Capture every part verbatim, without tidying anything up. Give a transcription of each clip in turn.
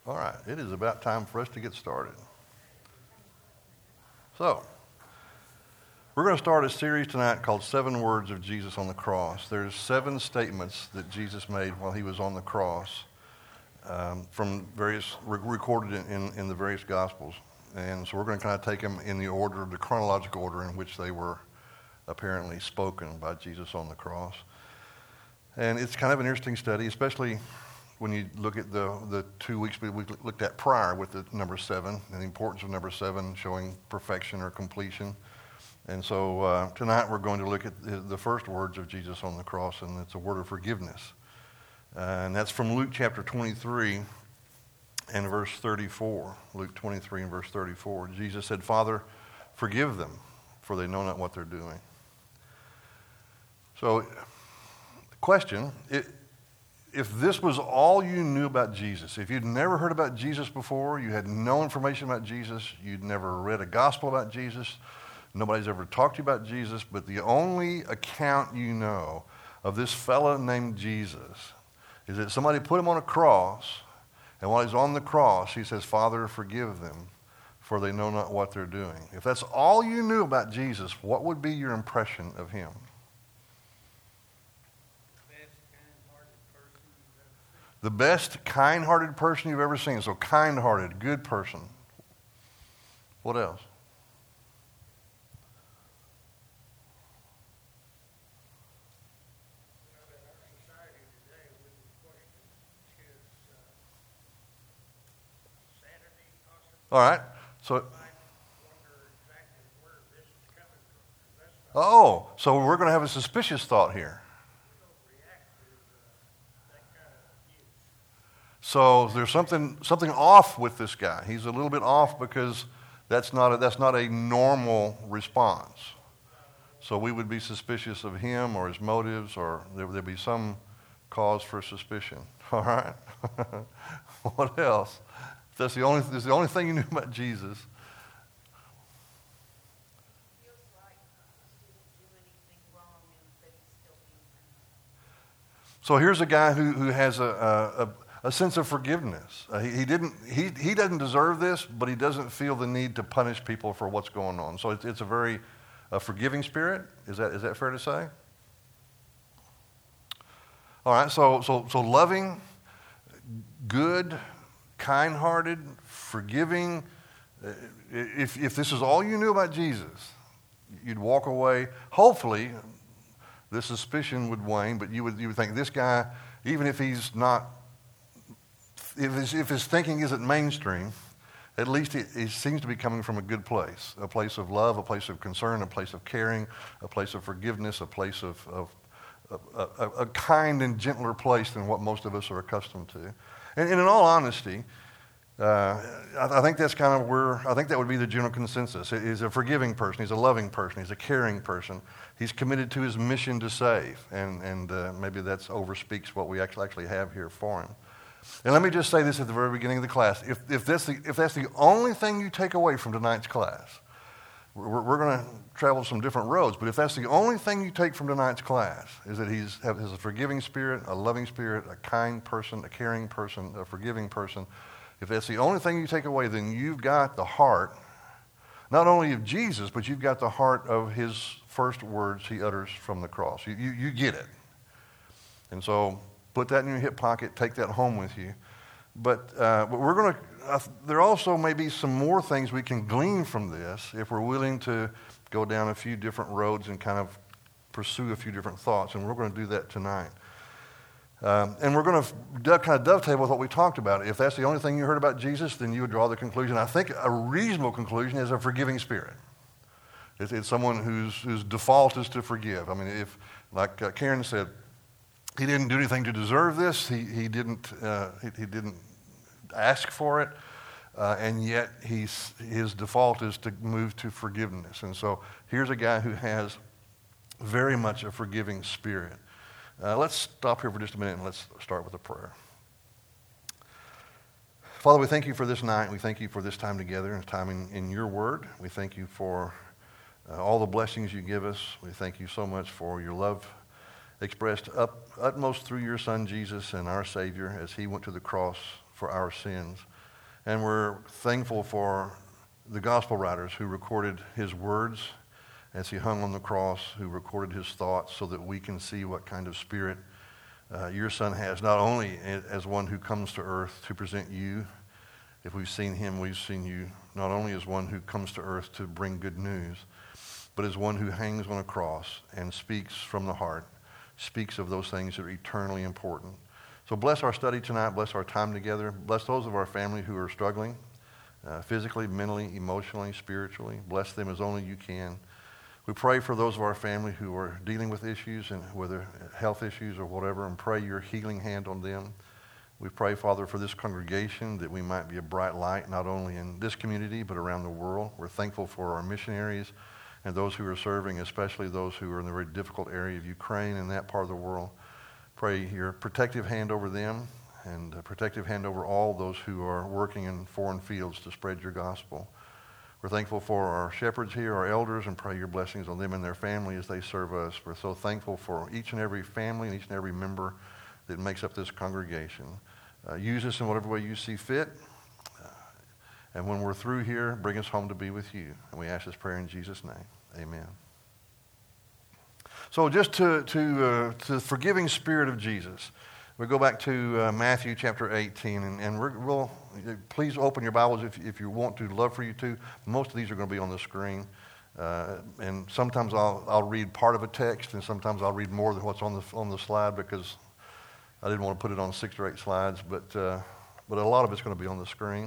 All right, it is about time for us to get started. So, we're going to start a series tonight called Seven Words of Jesus on the Cross. There's seven statements that Jesus made while he was on the cross um, from various, re- recorded in, in, in the various Gospels. And so we're going to kind of take them in the order, the chronological order in which they were apparently spoken by Jesus on the cross. And it's kind of an interesting study, especially when you look at the, the two weeks we looked at prior with the number seven and the importance of number seven showing perfection or completion. And so uh, tonight we're going to look at the, the first words of Jesus on the cross, and it's a word of forgiveness. Uh, and that's from Luke chapter twenty-three and verse thirty-four. Luke twenty-three and verse thirty-four. Jesus said, "Father, forgive them, for they know not what they're doing." So, the question, it, if this was all you knew about Jesus, if you'd never heard about Jesus before, you had no information about Jesus, you'd never read a gospel about Jesus, nobody's ever talked to you about Jesus, but the only account you know of this fella named Jesus is that somebody put him on a cross, and while he's on the cross, he says, "Father, forgive them, for they know not what they're doing." If that's all you knew about Jesus, what would be your impression of him? The best kind-hearted person you've ever seen. So kind-hearted, good person. What else? All right. So, oh, so we're going to have a suspicious thought here. So there's something something off with this guy. He's a little bit off because that's not a, that's not a normal response. So we would be suspicious of him or his motives, or there would be some cause for suspicion. All right. What else? If that's the only that's the only thing you knew about Jesus. So here's a guy who who has a a, a sense of forgiveness. Uh, he, he didn't he he doesn't deserve this, but he doesn't feel the need to punish people for what's going on. So it's it's a very a forgiving spirit. Is that is that fair to say? All right. So so so loving, good, kind-hearted, forgiving. If if this is all you knew about Jesus, you'd walk away. Hopefully, the suspicion would wane, but you would you would think this guy, even if he's not, if his, if his thinking isn't mainstream, at least it, it seems to be coming from a good place, a place of love, a place of concern, a place of caring, a place of forgiveness, a place of, of a, a, a kind and gentler place than what most of us are accustomed to. And, and in all honesty, uh, I, I think that's kind of where, I think that would be the general consensus. He's a forgiving person, he's a loving person, he's a caring person. He's committed to his mission to save, and, and uh, maybe that overspeaks what we actually, actually have here for him. And let me just say this at the very beginning of the class. If, if, that's, the, if that's the only thing you take away from tonight's class, we're, we're going to travel some different roads, but if that's the only thing you take from tonight's class, is that he's has a forgiving spirit, a loving spirit, a kind person, a caring person, a forgiving person, if that's the only thing you take away, then you've got the heart, not only of Jesus, but you've got the heart of his first words he utters from the cross. You, you, you get it. And so put that in your hip pocket, take that home with you. But, uh, but we're going to, uh, there also may be some more things we can glean from this if we're willing to go down a few different roads and kind of pursue a few different thoughts. And we're going to do that tonight. Um, and we're going to do, kind of dovetail with what we talked about. If that's the only thing you heard about Jesus, then you would draw the conclusion. I think a reasonable conclusion is a forgiving spirit. It's, it's someone whose whose default is to forgive. I mean, if, like uh, Karen said, he didn't do anything to deserve this. He he didn't uh, he, he didn't ask for it, uh, and yet he's his default is to move to forgiveness. And so here's a guy who has very much a forgiving spirit. Uh, let's stop here for just a minute and let's start with a prayer. Father, we thank you for this night. We thank you for this time together and time in, in your word. We thank you for uh, all the blessings you give us. We thank you so much for your love expressed up, utmost through your Son, Jesus, and our Savior, as he went to the cross for our sins. And we're thankful for the gospel writers who recorded his words as he hung on the cross, who recorded his thoughts so that we can see what kind of spirit uh, your son has, not only as one who comes to earth to present you. If we've seen him, we've seen you, not only as one who comes to earth to bring good news, but as one who hangs on a cross and speaks from the heart, speaks of those things that are eternally important. So bless our study tonight, bless our time together, bless those of our family who are struggling, uh, physically, mentally, emotionally, spiritually. Bless them as only you can. We pray for those of our family who are dealing with issues, and whether health issues or whatever, and pray your healing hand on them. We pray, Father, for this congregation, that we might be a bright light, not only in this community, but around the world. We're thankful for our missionaries and those who are serving, especially those who are in the very difficult area of Ukraine and that part of the world. Pray your protective hand over them, and a protective hand over all those who are working in foreign fields to spread your gospel. We're thankful for our shepherds here, our elders, and pray your blessings on them and their family as they serve us. We're so thankful for each and every family and each and every member that makes up this congregation. Uh, use us in whatever way you see fit. Uh, and when we're through here, bring us home to be with you. And we ask this prayer in Jesus' name. Amen. So just to, to, uh, to the forgiving spirit of Jesus, we go back to uh, Matthew chapter eighteen, and, and we're, we'll, please open your Bibles if, if you want to. Love for you to. Most of these are going to be on the screen. Uh, and sometimes I'll, I'll read part of a text, and sometimes I'll read more than what's on the, on the slide, because I didn't want to put it on six or eight slides, but, uh, but a lot of it's going to be on the screen.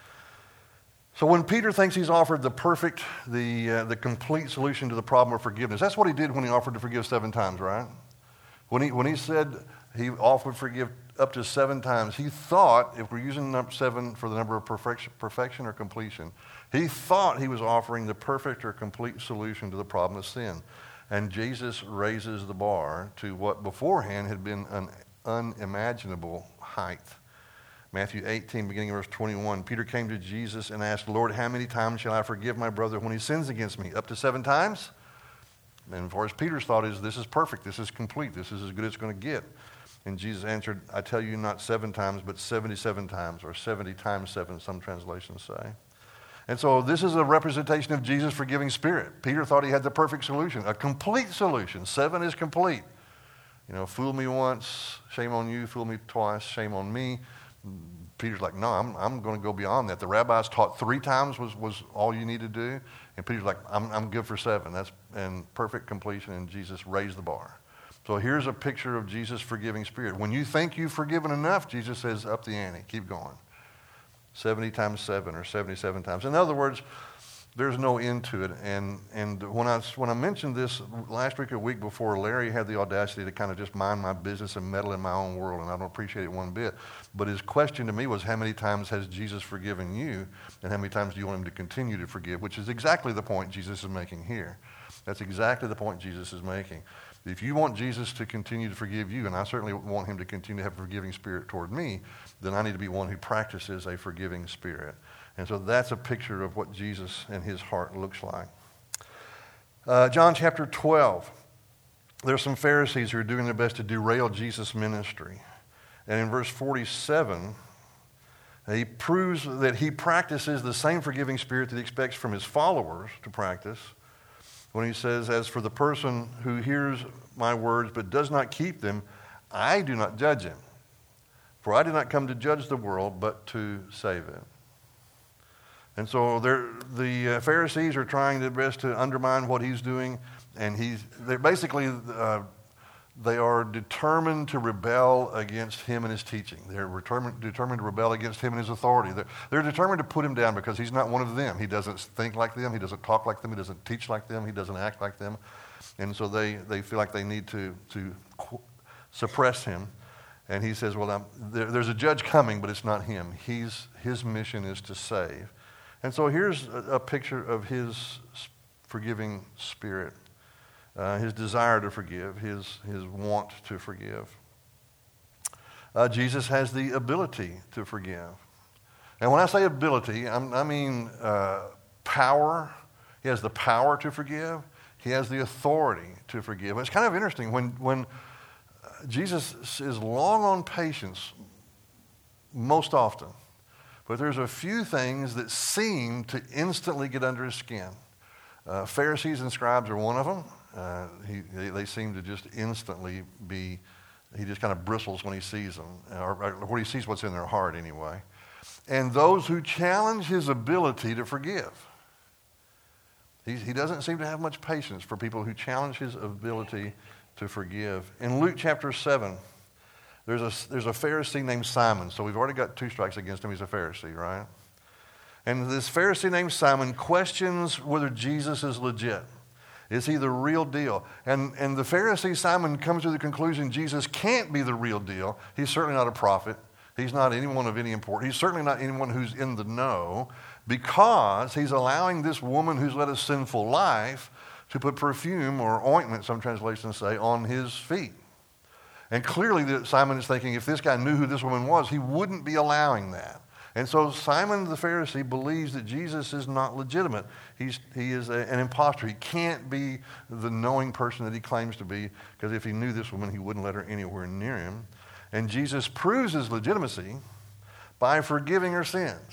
So when Peter thinks he's offered the perfect, the, uh, the complete solution to the problem of forgiveness, that's what he did when he offered to forgive seven times, right? When he, when he said he offered to forgive up to seven times, he thought, if we're using number seven for the number of perfection, perfection or completion, he thought he was offering the perfect or complete solution to the problem of sin. And Jesus raises the bar to what beforehand had been an unimaginable height. Matthew eighteen, beginning of verse twenty-one, Peter came to Jesus and asked, Lord, how many times shall I forgive my brother when he sins against me? Up to seven times? And as far as Peter's thought is, this is perfect, this is complete, this is as good as it's going to get. And Jesus answered, I tell you, not seven times, but seventy-seven times, or seventy times seven, some translations say. And so this is a representation of Jesus' forgiving spirit. Peter thought he had the perfect solution, a complete solution. Seven is complete. You know, fool me once, shame on you. Fool me twice, shame on me. Peter's like, no, I'm, I'm going to go beyond that. The rabbis taught three times was, was all you need to do. And Peter's like, I'm, I'm good for seven. That's and perfect completion, and Jesus raised the bar. So here's a picture of Jesus' forgiving spirit. When you think you've forgiven enough, Jesus says, up the ante, keep going. seventy times seven, or seventy-seven times. In other words, there's no end to it. And and when I, when I mentioned this last week or week before, Larry had the audacity to kind of just mind my business and meddle in my own world, and I don't appreciate it one bit. But his question to me was, how many times has Jesus forgiven you, and how many times do you want him to continue to forgive? Which is exactly the point Jesus is making here. That's exactly the point Jesus is making. If you want Jesus to continue to forgive you, and I certainly want him to continue to have a forgiving spirit toward me, then I need to be one who practices a forgiving spirit. And so that's a picture of what Jesus and his heart looks like. Uh, John chapter twelve. There's some Pharisees who are doing their best to derail Jesus' ministry. And in verse forty-seven, he proves that he practices the same forgiving spirit that he expects from his followers to practice when he says, as for the person who hears my words but does not keep them, I do not judge him. For I did not come to judge the world, but to save it. And so the uh, Pharisees are trying their best to undermine what he's doing, and he's they're basically uh, they are determined to rebel against him and his teaching. They're determined, determined to rebel against him and his authority. They're, they're determined to put him down because he's not one of them. He doesn't think like them. He doesn't talk like them. He doesn't teach like them. He doesn't act like them. And so they, they feel like they need to, to suppress him. And he says, well, I'm, there, there's a judge coming, but it's not him. He's, his mission is to save. And so here's a, a picture of his forgiving spirit. Uh, his desire to forgive, his, his want to forgive. Uh, Jesus has the ability to forgive. And when I say ability, I'm, I mean uh, power. He has the power to forgive. He has the authority to forgive. It's kind of interesting. When, when Jesus is long on patience most often, but there's a few things that seem to instantly get under his skin. Uh, Pharisees and scribes are one of them. Uh, he, they, they seem to just instantly be, he just kind of bristles when he sees them, or, or when he sees what's in their heart anyway. And those who challenge his ability to forgive. He, he doesn't seem to have much patience for people who challenge his ability to forgive. In Luke chapter seven, there's a, there's a Pharisee named Simon. So we've already got two strikes against him. He's a Pharisee, right? And this Pharisee named Simon questions whether Jesus is legit. Is he the real deal? And, and the Pharisee Simon comes to the conclusion Jesus can't be the real deal. He's certainly not a prophet. He's not anyone of any importance. He's certainly not anyone who's in the know, because he's allowing this woman who's led a sinful life to put perfume or ointment, some translations say, on his feet. And clearly the, Simon is thinking if this guy knew who this woman was, he wouldn't be allowing that. And so Simon the Pharisee believes that Jesus is not legitimate. He's, he is a, an imposter. He can't be the knowing person that he claims to be, because if he knew this woman, he wouldn't let her anywhere near him. And Jesus proves his legitimacy by forgiving her sins.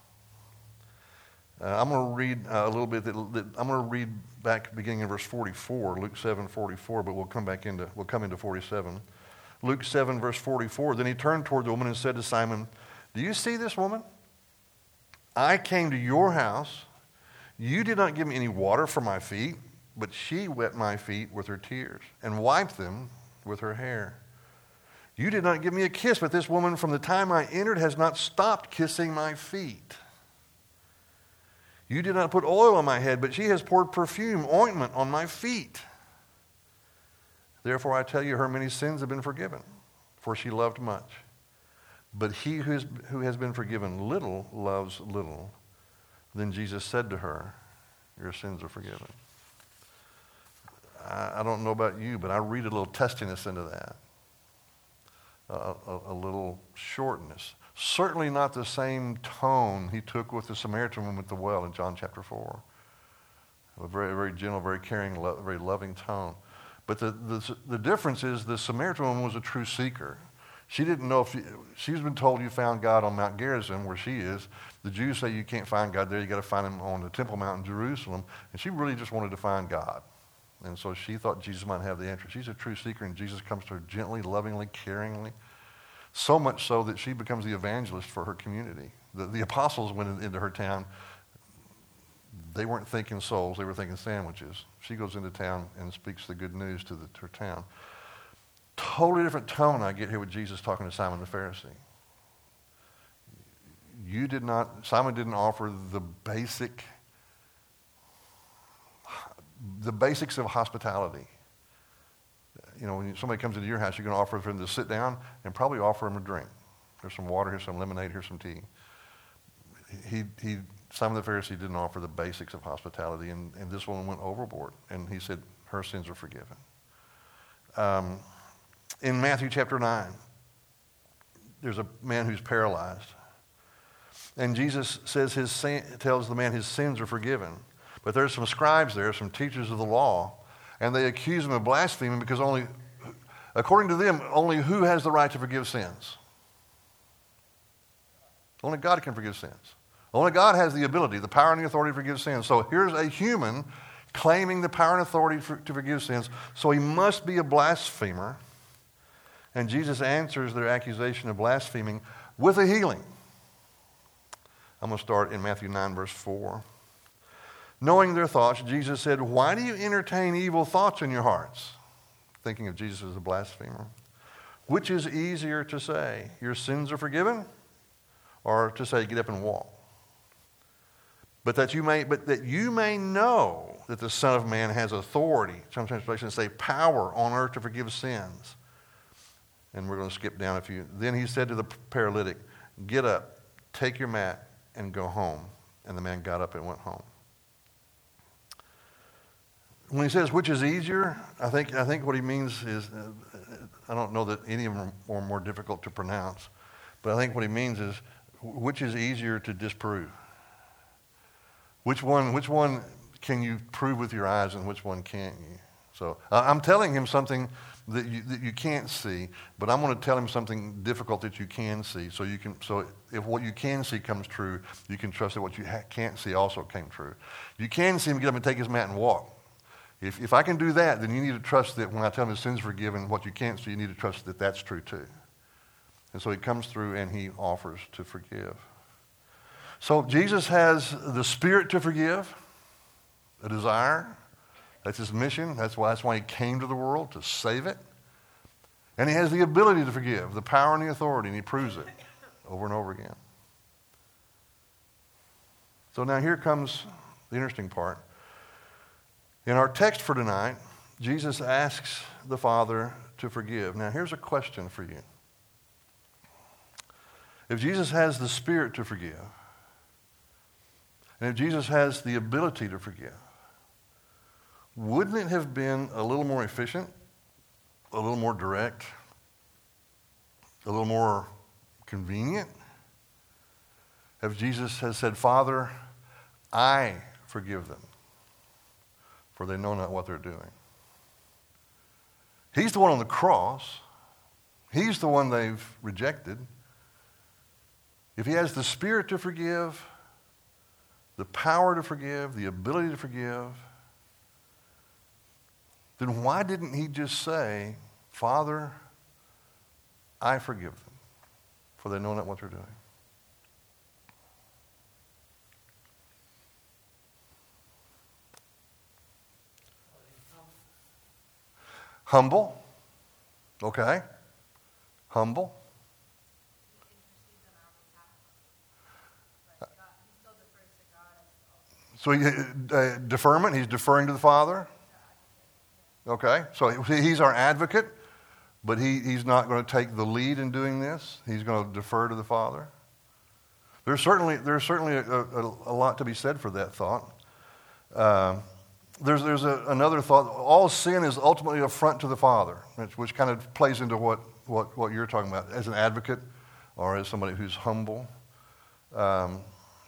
Uh, I'm going to read uh, a little bit. That, that I'm going to read back beginning in verse forty-four, Luke seven forty-four, but we'll come back into we'll come into forty-seven. Luke seven verse forty-four. Then he turned toward the woman and said to Simon, "Do you see this woman? I came to your house. You did not give me any water for my feet, but she wet my feet with her tears and wiped them with her hair. You did not give me a kiss, but this woman from the time I entered has not stopped kissing my feet. You did not put oil on my head, but she has poured perfume, ointment on my feet. Therefore I tell you, her many sins have been forgiven, for she loved much. But he who, is, who has been forgiven little loves little." Then Jesus said to her, "Your sins are forgiven." I, I don't know about you, but I read a little testiness into that. A, a, a little shortness. Certainly not the same tone he took with the Samaritan woman at the well in John chapter four. A very, very gentle, very caring, lo- very loving tone. But the, the, the difference is the Samaritan woman was a true seeker. She didn't know if you, she's been told you found God on Mount Gerizim, where she is. The Jews say you can't find God there. You got to find him on the Temple Mount in Jerusalem. And she really just wanted to find God. And so she thought Jesus might have the answer. She's a true seeker, and Jesus comes to her gently, lovingly, caringly. So much so that she becomes the evangelist for her community. The, the apostles went in, into her town. They weren't thinking souls. They were thinking sandwiches. She goes into town and speaks the good news to, the, to her town. Totally different tone I get here with Jesus talking to Simon the Pharisee. You did not, Simon didn't offer the basic, the basics of hospitality. You know, when somebody comes into your house, you're going to offer for them to sit down and probably offer them a drink. Here's some water, here's some lemonade, here's some tea. He, he, Simon the Pharisee didn't offer the basics of hospitality, and, and this woman went overboard. And he said, her sins are forgiven. Um, in Matthew chapter nine, there's a man who's paralyzed. And Jesus says his sin, tells the man his sins are forgiven. But there's some scribes there, some teachers of the law, and they accuse him of blaspheming because only, according to them, only who has the right to forgive sins? Only God can forgive sins. Only God has the ability, the power and the authority to forgive sins. So here's a human claiming the power and authority for, to forgive sins. So he must be a blasphemer. And Jesus answers their accusation of blaspheming with a healing. I'm going to start in Matthew nine, verse four. Knowing their thoughts, Jesus said, "Why do you entertain evil thoughts in your hearts?" Thinking of Jesus as a blasphemer. "Which is easier to say, your sins are forgiven, or to say, get up and walk? But that you may, but that you may know that the Son of Man has authority," some translations say power on earth to forgive sins. And we're going to skip down a few. "Then he said to the paralytic, get up, take your mat, and go home. And the man got up and went home." When he says which is easier, I think I think what he means is, uh, I don't know that any of them are more difficult to pronounce, but I think what he means is which is easier to disprove. Which one, which one can you prove with your eyes and which one can't you? So uh, I'm telling him something that you, that you can't see, but I'm going to tell him something difficult that you can see. So you can, so if what you can see comes true, you can trust that what you ha- can't see also came true. You can see him get up and take his mat and walk. If, if I can do that, then you need to trust that when I tell him his sins are forgiven, what you can't see, you need to trust that that's true too. And so he comes through and he offers to forgive. So Jesus has the spirit to forgive, a desire. That's his mission. That's why, that's why he came to the world, to save it. And he has the ability to forgive, the power and the authority, and he proves it over and over again. So now here comes the interesting part. In our text for tonight, Jesus asks the Father to forgive. Now here's a question for you. If Jesus has the Spirit to forgive, and if Jesus has the ability to forgive, wouldn't it have been a little more efficient, a little more direct, a little more convenient if Jesus has said, Father, I forgive them, for they know not what they're doing? He's the one on the cross. He's the one they've rejected. If he has the Spirit to forgive, the power to forgive, the ability to forgive, then why didn't he just say, Father, I forgive them, for they know not what they're doing? Humble. Okay. Humble. So he, uh, deferment, he's deferring to the Father. Okay, so he's our advocate, but he, he's not going to take the lead in doing this. He's going to defer to the Father. There's certainly, there's certainly a, a, a lot to be said for that thought. Um, there's there's a, another thought. All sin is ultimately an affront to the Father, which, which kind of plays into what, what, what you're talking about as an advocate or as somebody who's humble. Um,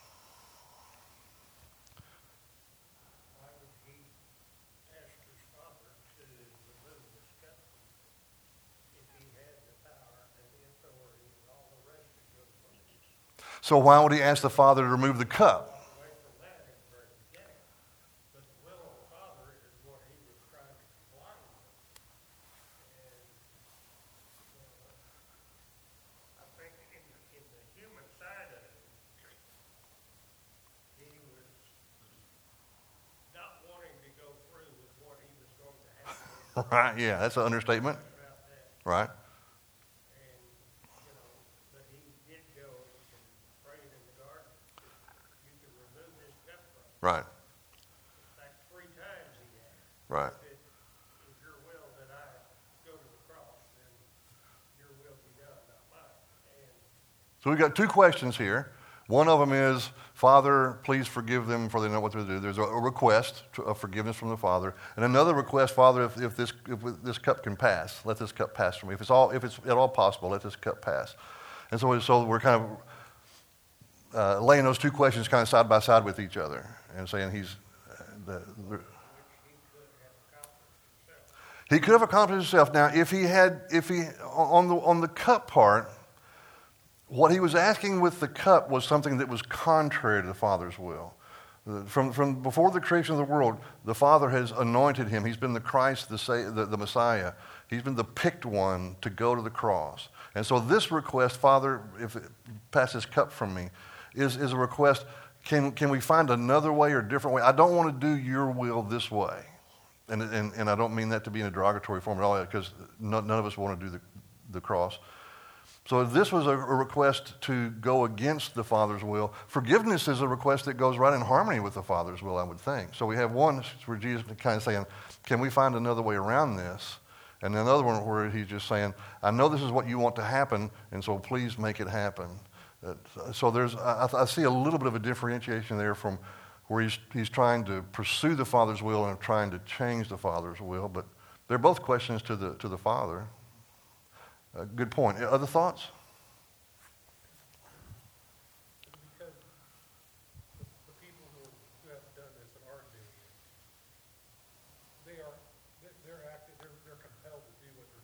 So why would he ask the Father to remove the cup? Right, yeah, that's an understatement. Right. Right. Three times he asked. Right. If your will that I go to the cross, then your will be done, not mine. And so we've got two questions here. One of them is, Father, please forgive them for they know what they do. There's a request of forgiveness from the Father. And another request, Father, if, if, this, if this cup can pass, let this cup pass from me. If it's, all, if it's at all possible, let this cup pass. And so, so we're kind of uh, laying those two questions kind of side by side with each other and saying he's... The, the, he could have accomplished himself. Now, if he had, if he, on the, on the cup part, what he was asking with the cup was something that was contrary to the Father's will. From, from before the creation of the world, the Father has anointed him. He's been the Christ, the, the, the Messiah. He's been the picked one to go to the cross. And so this request, Father, if it, pass this cup from me, is, is a request, can, can we find another way or a different way? I don't want to do your will this way. And, and, and I don't mean that to be in a derogatory form at all, because none, none of us want to do the, the cross. So this was a, a request to go against the Father's will. Forgiveness is a request that goes right in harmony with the Father's will, I would think. So we have one where Jesus is kind of saying, can we find another way around this? And another one where he's just saying, I know this is what you want to happen, and so please make it happen. Uh, so there's, I, I see a little bit of a differentiation there from where he's, he's trying to pursue the Father's will and trying to change the Father's will. But they're both questions to the, to the Father. Uh, good point. Other thoughts? Because the, the people who, who have done this and are doing it, they are they're acting, they're, they're compelled to do what they're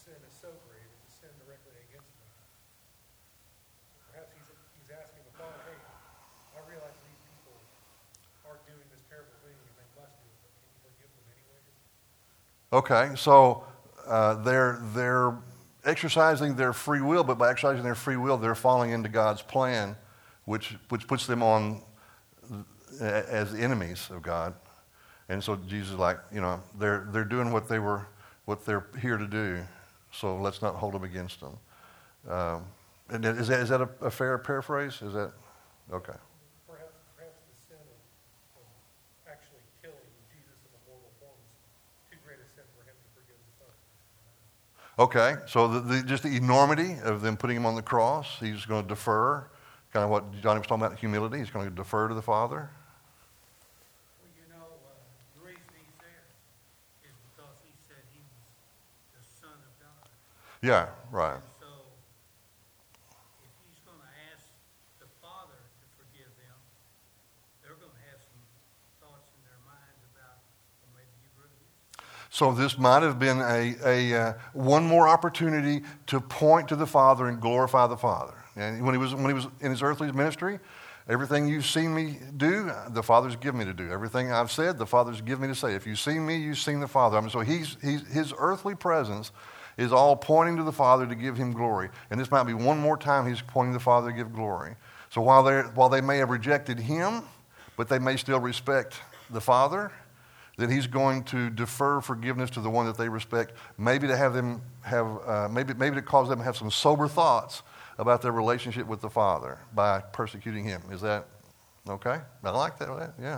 sin is so great, it's a sin directly against God. Perhaps he's, he's asking the Father, hey, I realize these people are doing this terrible thing and they must do it, but can you forgive them anyway? Okay, so uh, they're they're exercising their free will, but by exercising their free will, they're falling into God's plan, which which puts them on uh, as enemies of God. And so Jesus is like, you know, they're they're doing what they were what they're here to do. So let's not hold them against them. Um, and is that is that a, a fair paraphrase? Is that okay? Perhaps perhaps the sin of, of actually killing Jesus in the mortal form is too great a sin for him to forgive the Son. Okay, so the, the, just the enormity of them putting him on the cross, he's going to defer, kind of what Johnny was talking about, humility. He's going to defer to the Father. Well, you know, uh, the reason he's there is because he said he was the Son of God. Yeah, right. And so, if he's going to ask the Father to forgive them, they're going to have some thoughts in their minds about, well, maybe he really is. So this might have been a, a uh, one more opportunity to point to the Father and glorify the Father. And when he was when he was in his earthly ministry, everything you've seen me do, the Father's given me to do. Everything I've said, the Father's given me to say. If you've seen me, you've seen the Father. I mean, so he's, he's his earthly presence is all pointing to the Father to give him glory. And this might be one more time he's pointing to the Father to give glory. So while they while they may have rejected him, but they may still respect the Father, that he's going to defer forgiveness to the one that they respect, maybe to have them have, uh, maybe maybe to cause them to have some sober thoughts about their relationship with the Father by persecuting him. Is that okay? I like that, yeah.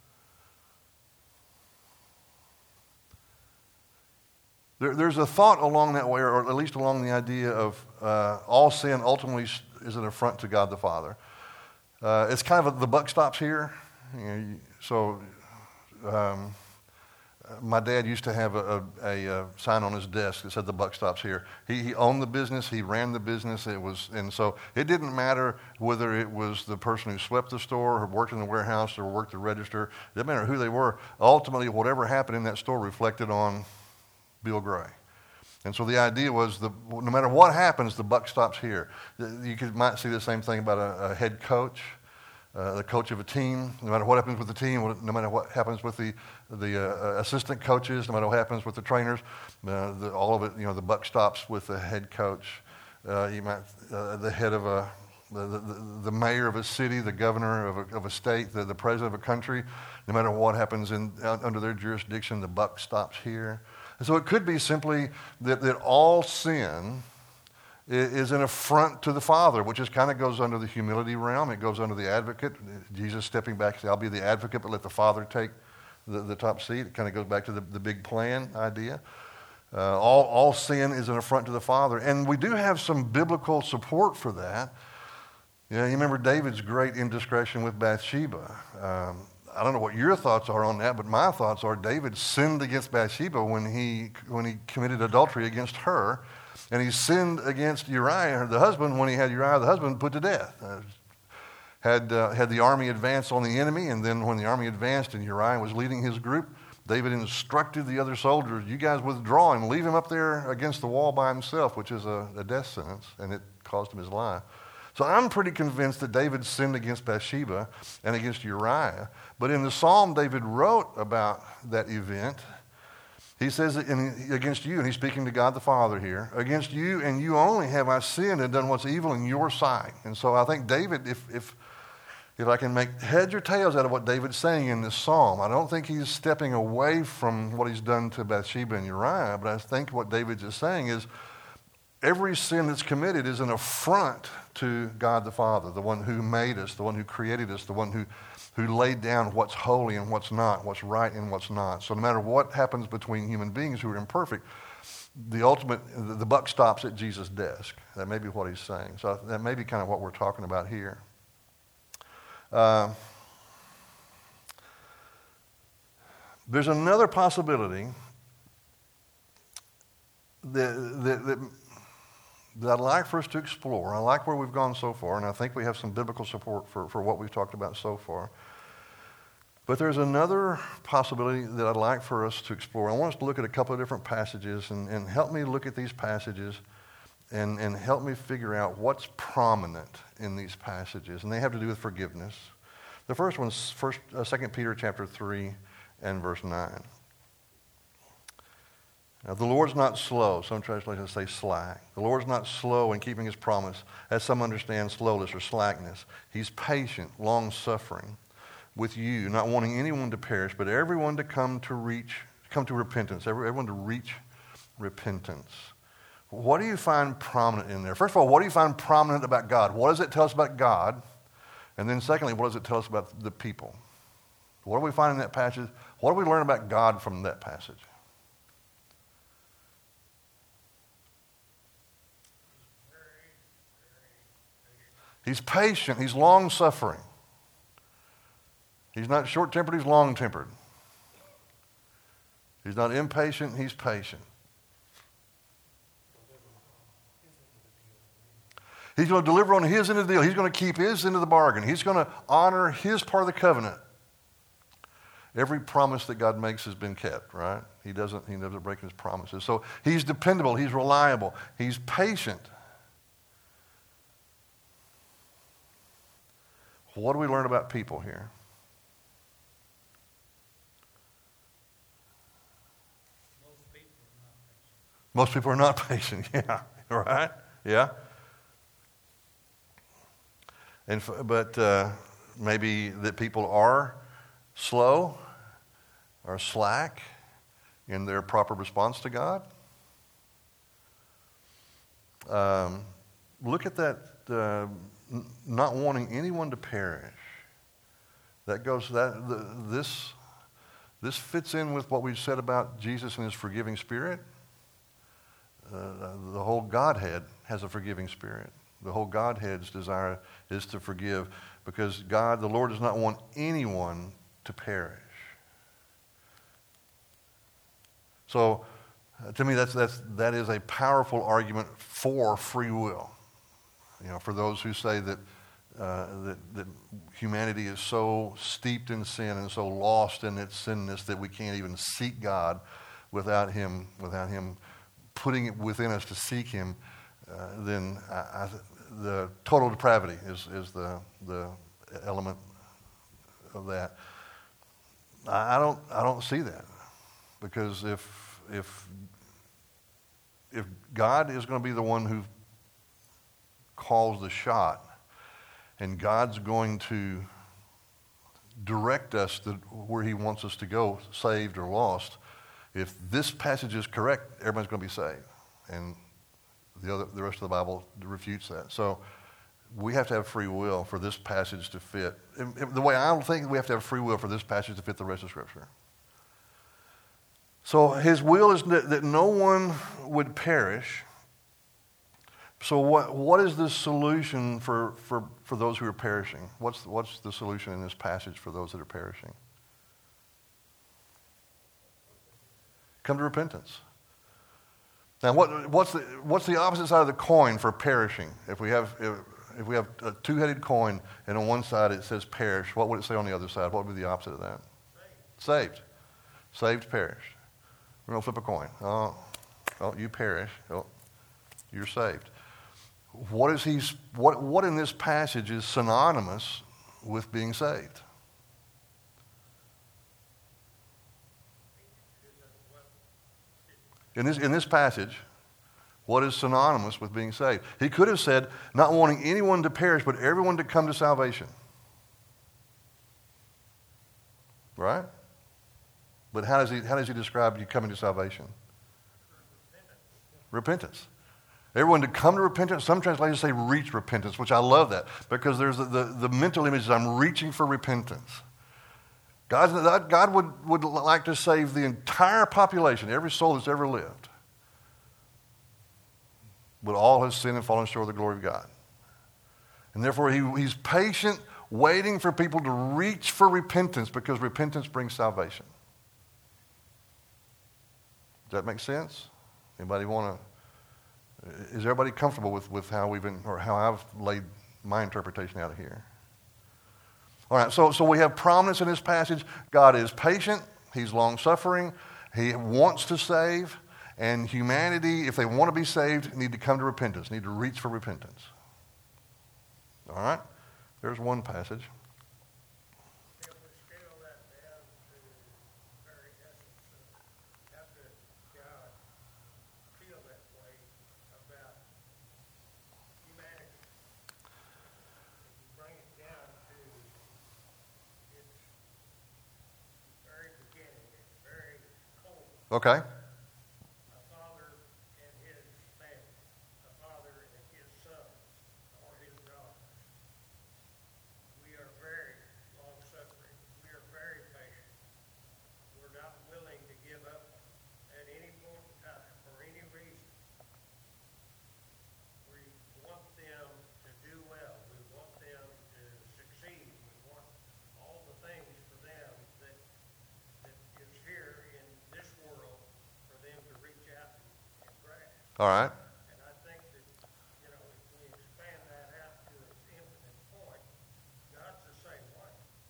There, there's a thought along that way, or at least along the idea of uh, all sin ultimately is an affront to God the Father. Uh, it's kind of a, the buck stops here. You know, so um, my dad used to have a, a, a sign on his desk that said the buck stops here. He, he owned the business. He ran the business. It was, and so it didn't matter whether it was the person who swept the store or worked in the warehouse or worked the register. It didn't matter who they were. Ultimately, whatever happened in that store reflected on Bill Gray. And so the idea was the, no matter what happens, the buck stops here. You could, might see the same thing about a, a head coach. Uh, the coach of a team, no matter what happens with the team, no matter what happens with the the uh, assistant coaches, no matter what happens with the trainers, uh, the, all of it, you know, the buck stops with the head coach. Uh, you might, uh, the head of a, the, the, the mayor of a city, the governor of a, of a state, the, the president of a country. No matter what happens in uh, under their jurisdiction, the buck stops here. And so it could be simply that that all sin is an affront to the Father, which is kind of goes under the humility realm. It goes under the advocate. Jesus stepping back, say, I'll be the advocate, but let the Father take the, the top seat. It kind of goes back to the, the big plan idea. Uh, all, all sin is an affront to the Father. And we do have some biblical support for that. You know, you remember David's great indiscretion with Bathsheba. Um, I don't know what your thoughts are on that, but my thoughts are David sinned against Bathsheba when he when he committed adultery against her. And he sinned against Uriah, the husband, when he had Uriah, the husband, put to death. Uh, had, uh, had the army advance on the enemy, and then when the army advanced and Uriah was leading his group, David instructed the other soldiers, you guys withdraw him, leave him up there against the wall by himself, which is a, a death sentence, and it cost him his life. So I'm pretty convinced that David sinned against Bathsheba and against Uriah. But in the psalm David wrote about that event, he says in, against you, and he's speaking to God the Father here, against you and you only have I sinned and done what's evil in your sight. And so I think David, if if if I can make heads or tails out of what David's saying in this psalm, I don't think he's stepping away from what he's done to Bathsheba and Uriah, but I think what David is saying is every sin that's committed is an affront to God the Father, the one who made us, the one who created us, the one who who laid down what's holy and what's not, what's right and what's not. So no matter what happens between human beings who are imperfect, the ultimate, the, the buck stops at Jesus' desk. That may be what he's saying. So that may be kind of what we're talking about here. Uh, there's another possibility that, that, that that I'd like for us to explore. I like where we've gone so far, and I think we have some biblical support for, for what we've talked about so far. But there's another possibility that I'd like for us to explore. I want us to look at a couple of different passages and, and help me look at these passages and, and help me figure out what's prominent in these passages. And they have to do with forgiveness. The first one's first, uh, Second Peter chapter three and verse nine. Now, the Lord's not slow. Some translations say slack. The Lord's not slow in keeping his promise, as some understand slowness or slackness. He's patient, long-suffering with you, not wanting anyone to perish, but everyone to come to reach, come to repentance, everyone to reach repentance. What do you find prominent in there? First of all, what do you find prominent about God? What does it tell us about God? And then secondly, what does it tell us about the people? What do we find in that passage? What do we learn about God from that passage? He's patient. He's long-suffering. He's not short-tempered. He's long-tempered. He's not impatient. He's patient. He's going to deliver on his end of the deal. He's going to keep his end of the bargain. He's going to honor his part of the covenant. Every promise that God makes has been kept, right? He doesn't, he doesn't break his promises. So he's dependable. He's reliable. He's patient. What do we learn about people here? Most people are not patient. Yeah, right? Yeah. And but uh, maybe that people are slow or slack in their proper response to God. Um, look at that. Uh, n- not wanting anyone to perish. That goes. That the, this this fits in with what we said about Jesus and his forgiving spirit. Uh, the whole Godhead has a forgiving spirit. The whole Godhead's desire is to forgive because God, the Lord, does not want anyone to perish. So, uh, to me, that's, that's, that is a powerful argument for free will. You know, for those who say that, uh, that, that humanity is so steeped in sin and so lost in its sinness that we can't even seek God without Him, without Him putting it within us to seek Him, uh, then I, I, the total depravity is, is the, the element of that. I, I don't I don't see that because if if if God is going to be the one who calls the shot, and God's going to direct us to where He wants us to go, saved or lost. If this passage is correct, everybody's going to be saved. And the other, the rest of the Bible refutes that. So we have to have free will for this passage to fit. The way I think we have to have free will for this passage to fit the rest of Scripture. So His will is that, that no one would perish. So what what is the solution for, for, for those who are perishing? What's, what's the solution in this passage for those that are perishing? Come to repentance. Now, what, what's the what's the opposite side of the coin for perishing? If we have if, if we have a two-headed coin, and on one side it says perish, what would it say on the other side? What would be the opposite of that? Saved. Saved, Saved perished. We're gonna flip a coin. Oh, oh, you perish. Oh, you're saved. What is he? What what in this passage is synonymous with being saved? In this, in this passage, what is synonymous with being saved? He could have said, not wanting anyone to perish, but everyone to come to salvation. Right? But how does he, how does he describe you coming to salvation? Repentance. Everyone to come to repentance. Some translations say reach repentance, which I love that, because there's the, the, the mental image is I'm reaching for repentance. God, God would, would like to save the entire population, every soul that's ever lived. But all has sinned and fallen short of the glory of God. And therefore, he, He's patient, waiting for people to reach for repentance because repentance brings salvation. Does that make sense? Anybody want to? Is everybody comfortable with, with how we've been, or how I've laid my interpretation out of here? All right, so, so we have prominence in this passage. God is patient. He's long-suffering. He wants to save. And humanity, if they want to be saved, need to come to repentance, need to reach for repentance. All right? There's one passage. If we scale that down to the very essence of how could God feel that way about humanity? If you bring it down to its very beginning, its very core, Okay. a father and his family, a father and his sons, or his daughters. We are very long-suffering. We are very patient. We're not willing to give up at any point in time for any reason. We want them to do well. We want them to succeed. We want all the things for them that that is here in this world for them to reach out and grasp. All right. And I think that, you know, if we expand that out to its infinite point, God's the same way.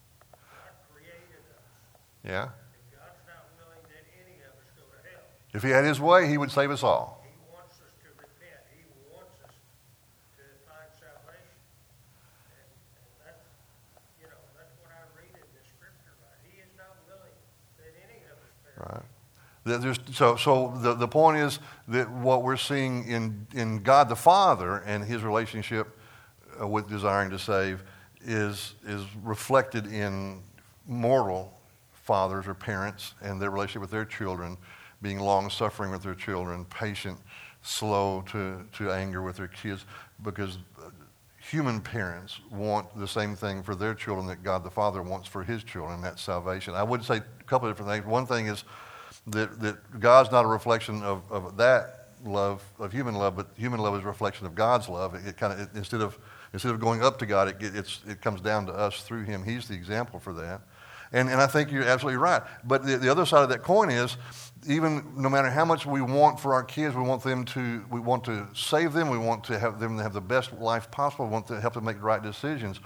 God created us, Yeah. and God's not willing that any of us go to hell. If he had his way, he would save us all. He wants us to repent. He wants us to find salvation. And, and that's, you know, that's what I read in this scripture about. He is not willing that any of us perish. Right. There- There's, so so the, the point is that what we're seeing in, in God the Father and his relationship uh, with desiring to save is, is reflected in mortal fathers or parents and their relationship with their children, being long-suffering with their children, patient, slow to, to anger with their kids, because uh, human parents want the same thing for their children that God the Father wants for his children, and that's salvation. I would say a couple of different things. One thing is that, that God's not a reflection of, of that love, of human love, but human love is a reflection of God's love. It, it kind of, it, instead of instead of going up to God, it, it's, it comes down to us through him. He's the example for that. And, and I think you're absolutely right. But the, the other side of that coin is, even no matter how much we want for our kids, we want them to, we want to save them, we want to have them to have the best life possible, we want to help them make the right decisions.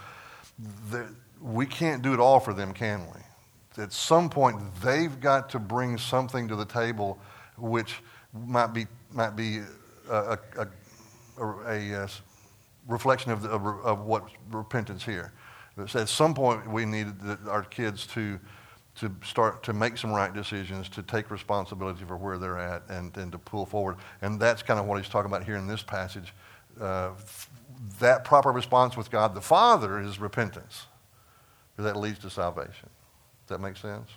The, we can't do it all for them, can we? At some point, they've got to bring something to the table which might be might be a, a, a, a, a reflection of, the, of, of what repentance here. At some point, we need our kids to to start to make some right decisions, to take responsibility for where they're at, and, and to pull forward. And that's kind of what he's talking about here in this passage. Uh, that proper response with God the Father is repentance, because that leads to salvation. Does that make sense?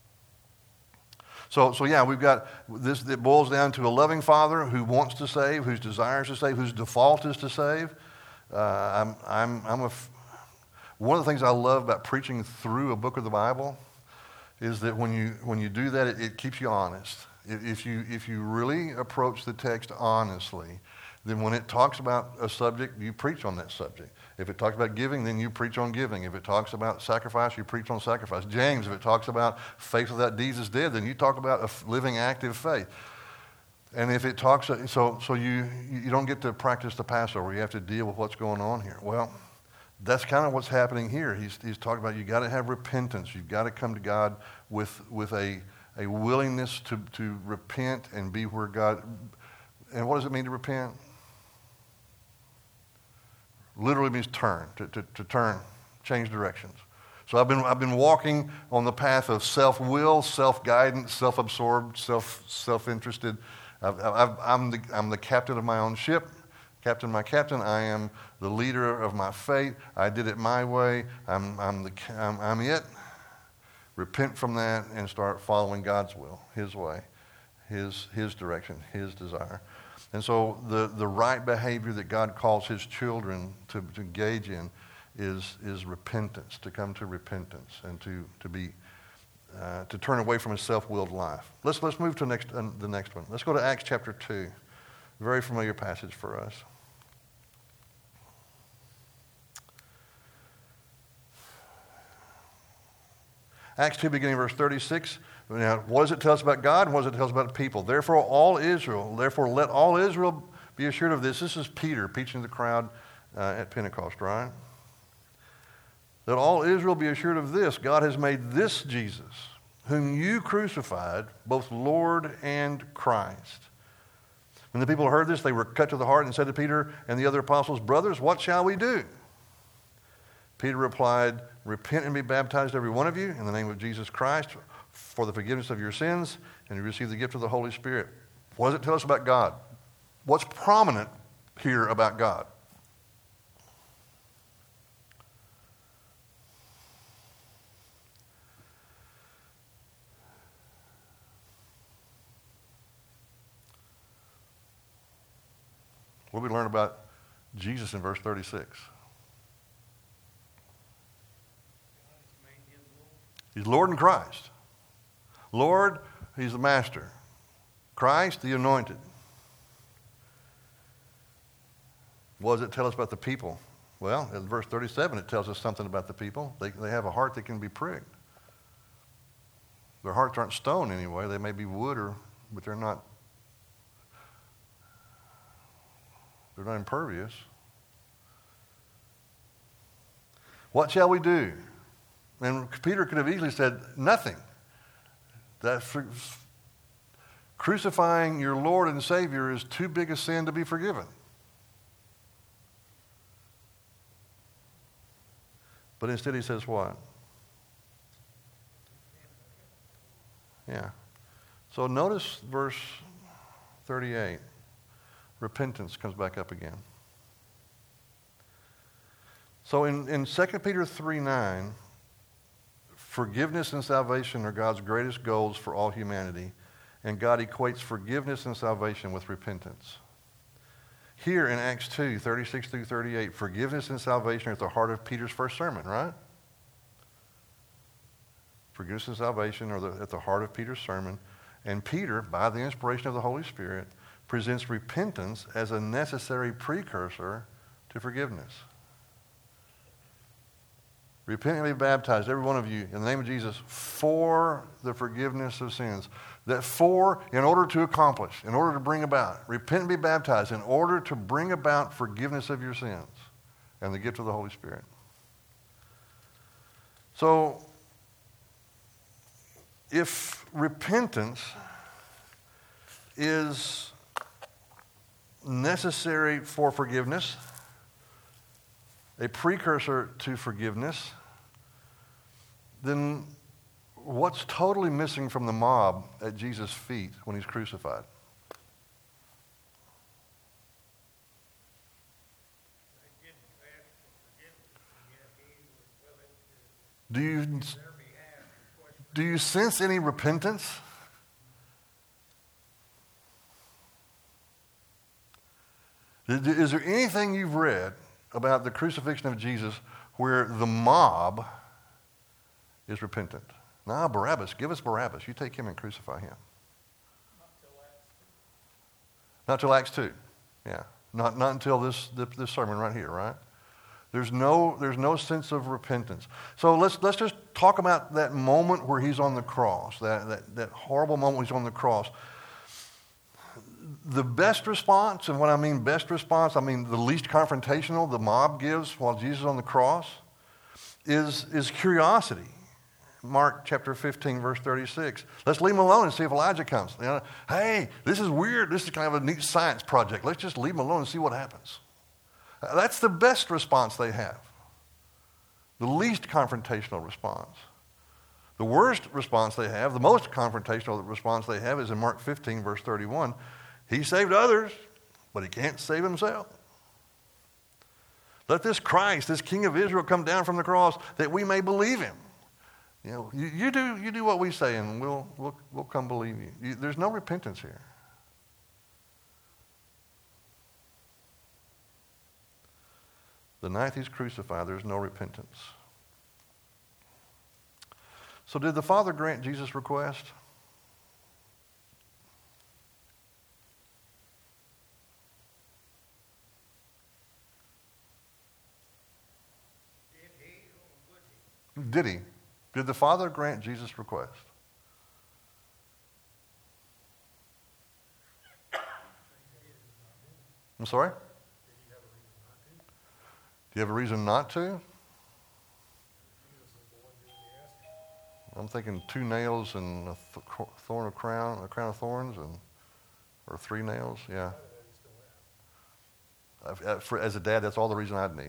So, so yeah, we've got this. It boils down to a loving Father who wants to save, whose desires to save, whose default is to save. Uh, I'm, I'm, I'm a. One of the things I love about preaching through a book of the Bible is that when you when you do that, it, it keeps you honest. If you if you really approach the text honestly, then when it talks about a subject, you preach on that subject. If it talks about giving, then you preach on giving. If it talks about sacrifice, you preach on sacrifice. James, if it talks about faith without deeds is dead, then you talk about a living, active faith. And if it talks, so so you you don't get to practice the Passover. You have to deal with what's going on here. Well, that's kind of what's happening here. He's he's talking about you got to have repentance. You've got to come to God with with a a willingness to to repent and be where God. And what does it mean to repent? Literally means turn, to, to, to turn, change directions. So I've been I've been walking on the path of self-will, self-guidance, self-absorbed, self self-interested. I've, I've, I'm the I'm the captain of my own ship. Captain, my captain. I am the leader of my fate. I did it my way. I'm I'm the I'm, I'm it. Repent from that and start following God's will, His way, His His direction, His desire. And so the, the right behavior that God calls his children to, to engage in is, is repentance, to come to repentance and to, to be uh, to turn away from a self-willed life. Let's, let's move to next, uh, the next one. Let's go to Acts chapter two. Very familiar passage for us. Acts two, beginning verse thirty-six. Now, what does it tell us about God and what does it tell us about the people? Therefore, all Israel, therefore let all Israel be assured of this. This is Peter preaching to the crowd uh, at Pentecost, right? Let all Israel be assured of this: God has made this Jesus, whom you crucified, both Lord and Christ. When the people heard this, they were cut to the heart and said to Peter and the other apostles, "Brothers, what shall we do?" Peter replied, "Repent and be baptized, every one of you, in the name of Jesus Christ, for the forgiveness of your sins, and you receive the gift of the Holy Spirit." What does it tell us about God? What's prominent here about God? What do we learn about Jesus in verse thirty-six? He's Lord and Christ. Lord, he's the master. Christ, the anointed. What does it tell us about the people? Well, in verse thirty-seven, it tells us something about the people. They, they have a heart that can be pricked. Their hearts aren't stone anyway. They may be wood, or, but they're not, they're not impervious. What shall we do? And Peter could have easily said, nothing. That's crucifying your Lord and Savior is too big a sin to be forgiven. But instead he says what? Yeah. So notice verse thirty-eight. Repentance comes back up again. So in, in Second Peter three nine, forgiveness and salvation are God's greatest goals for all humanity, and God equates forgiveness and salvation with repentance. Here in Acts two, thirty-six through thirty-eight, forgiveness and salvation are at the heart of Peter's first sermon, right? Forgiveness and salvation are the, at the heart of Peter's sermon, and Peter, by the inspiration of the Holy Spirit, presents repentance as a necessary precursor to forgiveness. Repent and be baptized, every one of you, in the name of Jesus, for the forgiveness of sins. That for, in order to accomplish, in order to bring about. Repent and be baptized in order to bring about forgiveness of your sins and the gift of the Holy Spirit. So, if repentance is necessary for forgiveness, a precursor to forgiveness, then what's totally missing from the mob at Jesus' feet when he's crucified? Do you, do you sense any repentance? Is there anything you've read about the crucifixion of Jesus where the mob is repentant? Nah, Barabbas, give us Barabbas. You take him and crucify him. Not till Acts two. Yeah. Not, not until this, this this sermon right here, right? There's no, there's no sense of repentance. So let's let's just talk about that moment where he's on the cross, that, that, that horrible moment when he's on the cross. The best response, and when I mean best response, I mean the least confrontational the mob gives while Jesus is on the cross, is, is curiosity. Mark chapter fifteen, verse thirty-six. Let's leave him alone and see if Elijah comes. You know, hey, this is weird. This is kind of a neat science project. Let's just leave him alone and see what happens. That's the best response they have. The least confrontational response. The worst response they have, the most confrontational response they have is in Mark fifteen, verse thirty-one. He saved others, but he can't save himself. Let this Christ, this King of Israel, come down from the cross that we may believe him. You know, you, you do you do what we say, and we'll we'll we'll come believe you. you. There's no repentance here. The night he's crucified, there's no repentance. So did the Father grant Jesus' request? Did he? Did the Father grant Jesus' request? I'm sorry? Do you have a reason not to? I'm thinking two nails and a th- thorn of crown, a crown of thorns, and or three nails. Yeah. I've- uh, for- As a dad, that's all the reason I'd need.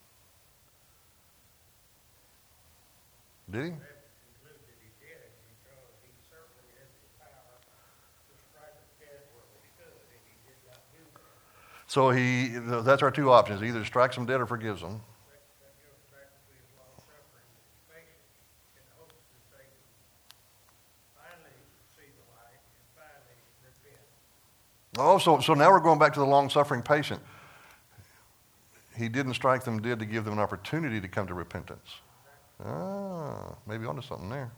Did he? That concluded that he did it because he certainly had the power to strike a dead where they stood, and he did not do that. So he, that's our two options. Either strikes them dead or forgives them. That, that goes back to his long suffering and his patience in hopes that they would finally see the light and finally repent. Oh, so, so now we're going back to the long-suffering patient. He didn't strike them dead to give them an opportunity to come to repentance. Ah, maybe onto something there.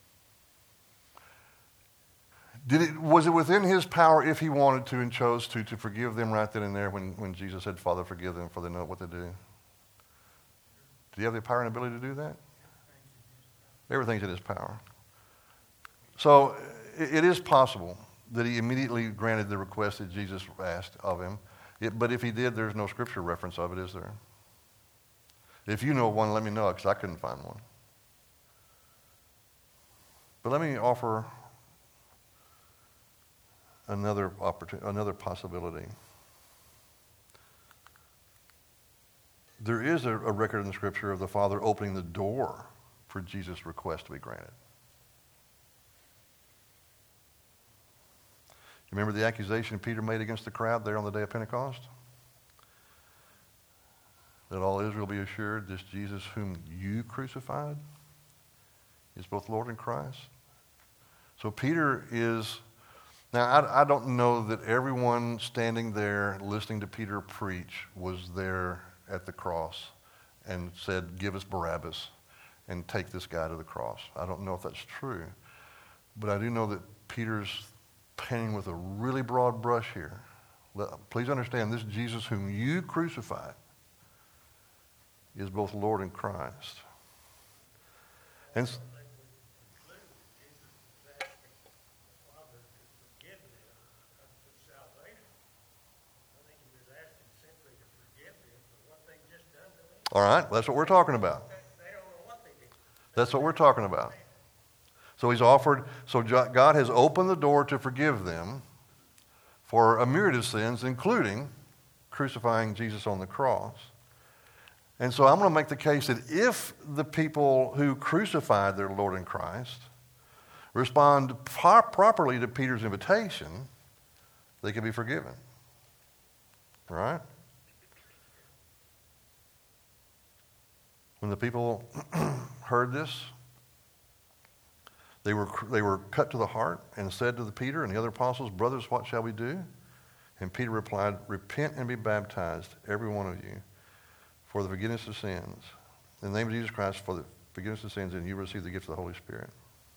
Did it, was it within his power, if he wanted to and chose to, to forgive them right then and there when, when Jesus said, Father, forgive them for they know not what they do? Did he have the power and ability to do that? Everything's in his power. So it, it is possible that he immediately granted the request that Jesus asked of him. It, but if he did, there's no scripture reference of it, is there? If you know one, let me know, because I couldn't find one. But let me offer another opportunity, another possibility. There is a, a record in the scripture of the Father opening the door for Jesus' request to be granted. You remember the accusation Peter made against the crowd there on the day of Pentecost? That all Israel be assured this Jesus whom you crucified is both Lord and Christ. So Peter is, now I, I don't know that everyone standing there listening to Peter preach was there at the cross and said, give us Barabbas and take this guy to the cross. I don't know if that's true. But I do know that Peter's painting with a really broad brush here. Please understand, this Jesus whom you crucified is both Lord and Christ. And s- They would conclude that Jesus was asking the Father to forgive them unto salvation. I think he was asking simply to forgive them for what they just done to him. all right, that's what we're talking about. They, they don't know what they did. That's what we're talking about. So he's offered, so God has opened the door to forgive them for a myriad of sins, including crucifying Jesus on the cross. And so I'm going to make the case that if the people who crucified their Lord in Christ respond pro- properly to Peter's invitation, they can be forgiven. Right? When the people heard this, they were, they were cut to the heart and said to the Peter and the other apostles, brothers, what shall we do? And Peter replied, repent and be baptized, every one of you, for the forgiveness of sins. In the name of Jesus Christ, for the forgiveness of sins, and you receive the gift of the Holy Spirit.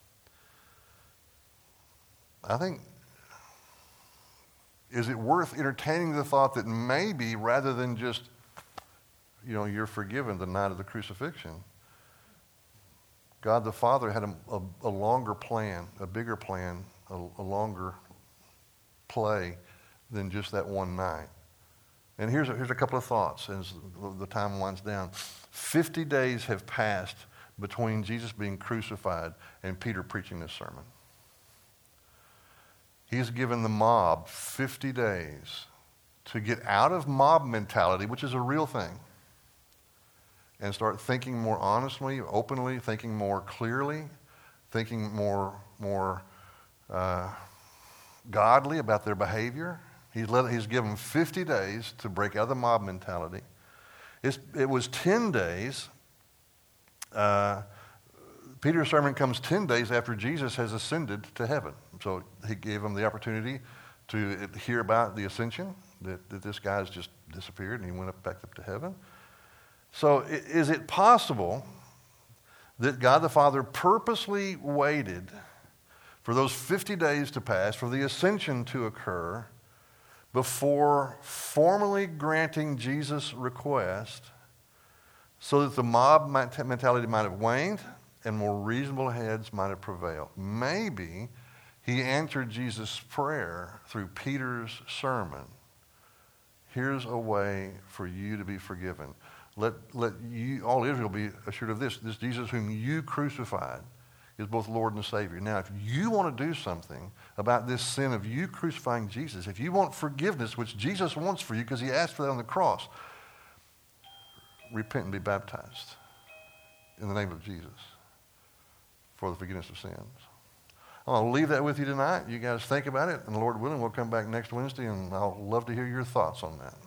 I think, is it worth entertaining the thought that maybe rather than just, you know, you're forgiven the night of the crucifixion, God the Father had a, a, a longer plan, a bigger plan, a, a longer play than just that one night. And here's a, here's a couple of thoughts as the time winds down. Fifty days have passed between Jesus being crucified and Peter preaching this sermon. He's given the mob fifty days to get out of mob mentality, which is a real thing, and start thinking more honestly, openly, thinking more clearly, thinking more, more uh, godly about their behavior. He's, let, he's given fifty days to break out of the mob mentality. It's, it was ten days. Uh, Peter's sermon comes ten days after Jesus has ascended to heaven. So he gave them the opportunity to hear about the ascension, that, that this guy's just disappeared and he went up back up to heaven. So is it possible that God the Father purposely waited for those fifty days to pass, for the ascension to occur, before formally granting Jesus' request so that the mob mentality might have waned and more reasonable heads might have prevailed? Maybe he answered Jesus' prayer through Peter's sermon. Here's a way for you to be forgiven. Let, let you, all Israel be assured of this. This Jesus whom you crucified is both Lord and Savior. Now, if you want to do something about this sin of you crucifying Jesus, if you want forgiveness, which Jesus wants for you because he asked for that on the cross, repent and be baptized in the name of Jesus for the forgiveness of sins. I'll leave that with you tonight. You guys think about it, and Lord willing, we'll come back next Wednesday, and I'll love to hear your thoughts on that.